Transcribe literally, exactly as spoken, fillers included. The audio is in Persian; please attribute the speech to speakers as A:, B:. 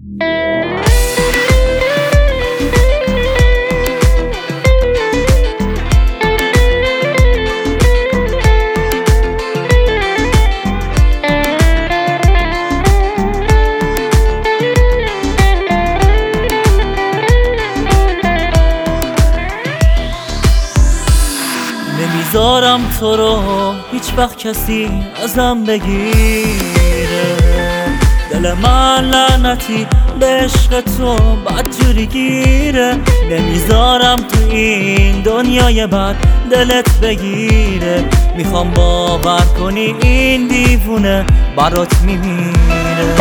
A: نمیذارم تو رو هیچ وقت کسی ازم بگیره، دل من لعنتی به عشق تو بدجوری گیره. نمیذارم تو این دنیای بد دلت بگیره، میخوام باور کنی این دیوونه برات میمیره.